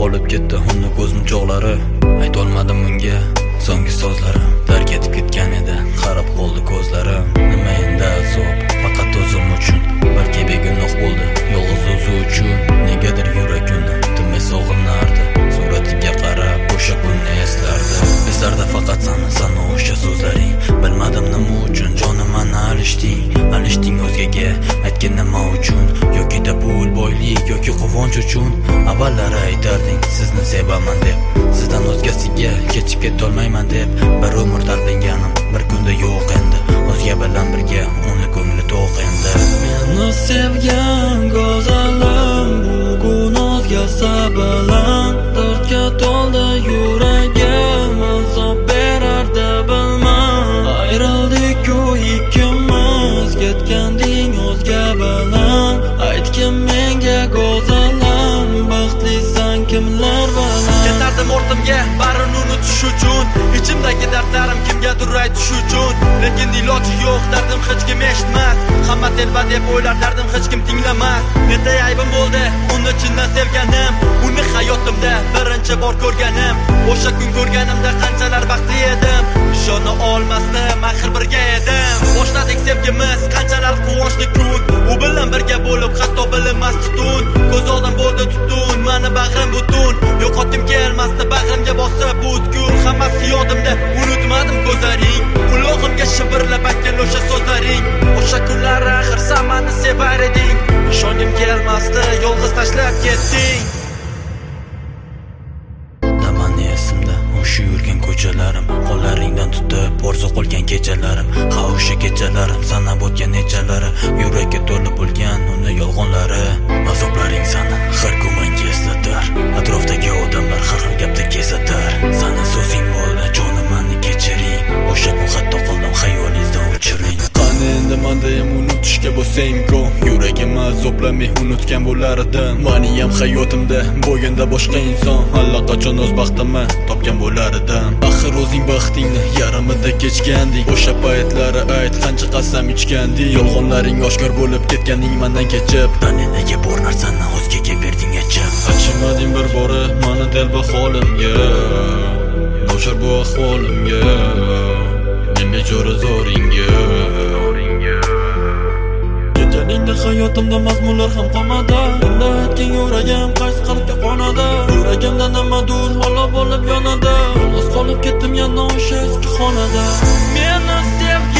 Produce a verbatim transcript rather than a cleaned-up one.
olib ketdi uni ko'zim cho'g'lari. Aytolmadim unga so'nggi so'zlarim. Tark etib ketgan edi, qarab qoldi ko'zlarim. Nima endi azob, faqat o'zim uchun. Balki begunoh bo'ldi, yolg'iz o'zi uchun. Negadir yurak uni tinmay sog'inardi. Suratiga qarab o'sha kunni eslardi. Eslarda faqat sana, sana o'sha so'zlaring. Bilmadim nima uchun jonim meni alishding. Alishding o'zgaga, aytgan nima uchun? Yoki da pul, boylik yoki quvonch uchun. Avvallari aytarding sizni sevaman deb, sizdan o'zgasiga kechib ketolmayman deb. Bir umr talpinganim bir kunda yo'q endi. O'zga bilan birga uni ko'ngli to'q endi. Meni sevgan go'zalim bugun o'zga sabalan dardga to'ldi yuragim, azob berardi bilmam. Ayrildik-ku ikkimiz, ketganding o'zga bilan. Aytgin menga go'zalim, baxtlisan kimlar bilan? Ketardim ortimga barini unutish uchun, ichimdagi dardlarim kimgadir aytish uchun. Lekin iloji yo'q, dardim hech kim eshitmas. Hamma telba deb o'ylar, dardim hech kim tinglamas. Neta aybim bo'ldi uni chindan sevganim, uni hayotimda birinchi bor ko'rganim. O'sha kun ko'rganimda qanchalar baxtli edim, ishona olmasdim, axir birga edim. Boshladik sevgimiz, qanchalar quvonchli kun. U bilan birga bo'lib hatto bilinmas tutun. Ko'z oldim bo'ldi tutun, meni bag'rim butun. Yo'qotdim kelmasdi bag'rimga bosib butkul. Hammasi yodimda, unutmadim ko'zlaring. Quloqimga shivirlab aytgan o'sha so'zlaring. O'sha kunlar axir sen meni sevar eding. Ishongim kelmasdi, yolg'iz tashlab ketding. Namani esimda o'sha yurgan ko'chalarim, qo'llaringdan tutib orzu qilgan kechalarim. Ha o'sha kechalarim sanab o'tgan nechalari, yurakka to'lib bo'lgan uni yolg'onlari. Azoblaring sani har kun menga eslatar, atrofdagi odamlar har xil gapda kesatar. Sana so'zing bo'ldi jonim meni kechiring, o'sha kun hatto qoldim xayolingizdan o'chiring. Qani endi mendayam unutishga bo'lsa imkon, yuragim azoblamay unutgan bo'lar edim. Meni ham hayotimda bo'lganda boshqa inson, allaqachon o'z baxtimni topgan bo'lar edim. Axir o'zing baxtingni yarmida kechganding. O'sha paytlari ayt qancha qasam ichganding. Yolg'onlaring oshkor bo'lib ketganing mendan kechib, Qani nega bor narsani o'zgaga berding achib? Achimading bir bora meni telba holimga, nochor bu ahvolimga, men bechora zoringga. Ketganingda hayotimda mazmunlar ham qolmadi. Endi aytgan yuragim qaysi qalbga qonadi? Yuragimda nimadir olov bo'lib yonadi. Yolg'iz qolib ketdim yana o'sha eski xonada. Meni sevgan